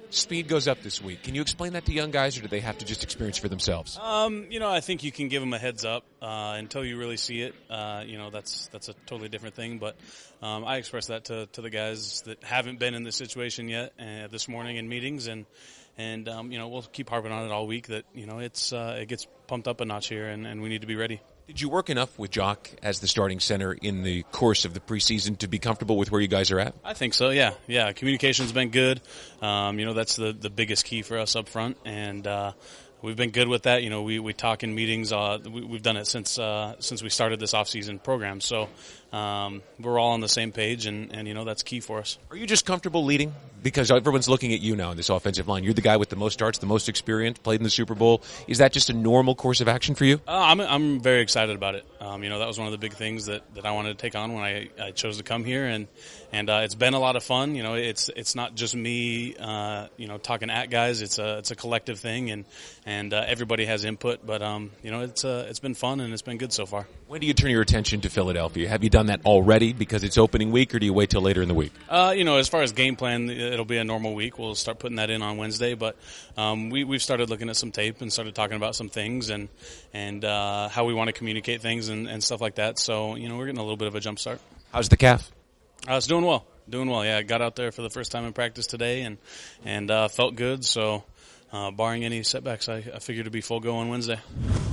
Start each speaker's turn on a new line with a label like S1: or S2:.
S1: speed goes up this week. Can you explain that to young guys, or do they have to just experience for themselves?
S2: I think you can give them a heads up until you really see it. That's a totally different thing. But I express that to the guys that haven't been in this situation yet this morning in meetings, and we'll keep harping on it all week that it gets pumped up a notch here, and we need to be ready.
S1: Did you work enough with Jock as the starting center in the course of the preseason to be comfortable with where you guys are at?
S2: I think so, yeah. Yeah, communication's been good. That's the biggest key for us up front, and we've been good with that. We talk in meetings. We've done it since we started this off-season program. So we're all on the same page, and that's key for us.
S1: Are you just comfortable leading? Because everyone's looking at you now in this offensive line. You're the guy with the most starts, the most experience, played in the Super Bowl. Is that just a normal course of action for you?
S2: I'm very excited about it. That was one of the big things that I wanted to take on when I chose to come here, and it's been a lot of fun. It's not just me, talking at guys. It's a collective thing, and everybody has input. But it's been fun and it's been good so far.
S1: When do you turn your attention to Philadelphia? Have you done that already because it's opening week, or do you wait till later in the week?
S2: As far as game plan, it'll be a normal week. We'll start putting that in on Wednesday, but we've started looking at some tape and started talking about some things and how we want to communicate things and stuff like that. So we're getting a little bit of a jump start.
S1: How's the calf?
S2: It's doing well. Yeah, I got out there for the first time in practice today and felt good. So barring any setbacks, I figured to be full go on Wednesday.